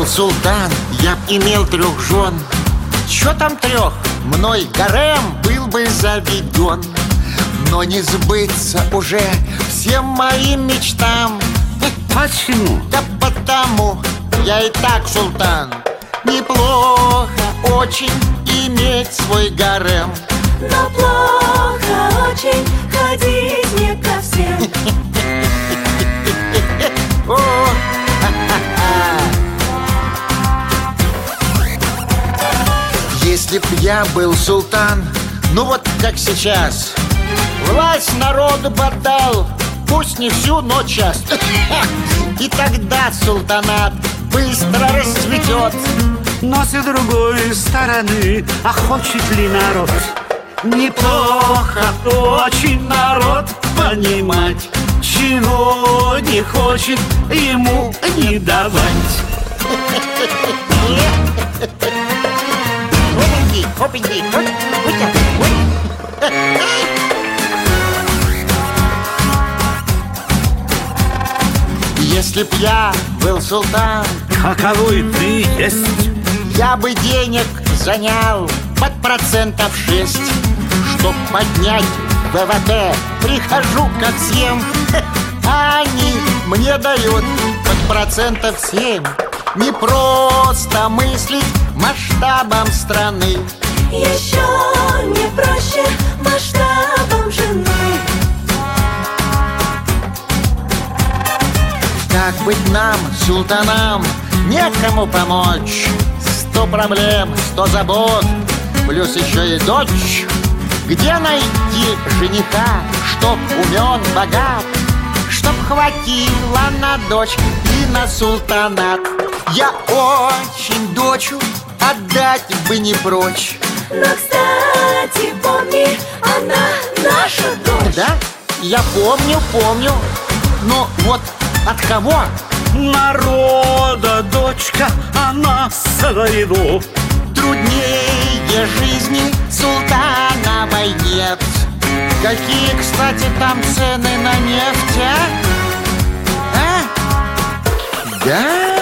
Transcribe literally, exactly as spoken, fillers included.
султан, я б имел трех жен. Чё там трех? Мной гарем был бы заведен. Но не сбыться уже всем моим мечтам. Почему? Да потому я и так султан. Неплохо очень иметь свой гарем, но плохо очень ходить не ко всем. Если б я был султан, ну вот как сейчас, власть народу бы отдал, пусть не всю, но час. И тогда султанат быстро расцветет. Но с другой стороны, а хочет ли народ? Неплохо очень народ понимать, чего не хочет ему не давать. Опаньки, опаньки, если б я был султан, каковой ты есть, я бы денег занял под процентов шесть. Чтоб поднять ВВП, прихожу как съем, а они мне дают под процентов семь. Не просто мыслить масштабом страны, еще не проще масштабом жены. Как быть нам, султанам, некому помочь. Сто проблем, сто забот, плюс еще и дочь. Где найти жениха, чтоб умен, богат, чтоб хватило на дочь и на султанат? Я очень дочу отдать бы не прочь. Но, кстати, помни, она наша дочь. Да? Я помню, помню. Но вот от кого? Народа дочка, она своего. Труднее жизни султановой нет. Какие, кстати, там цены на нефть, а? А? Да?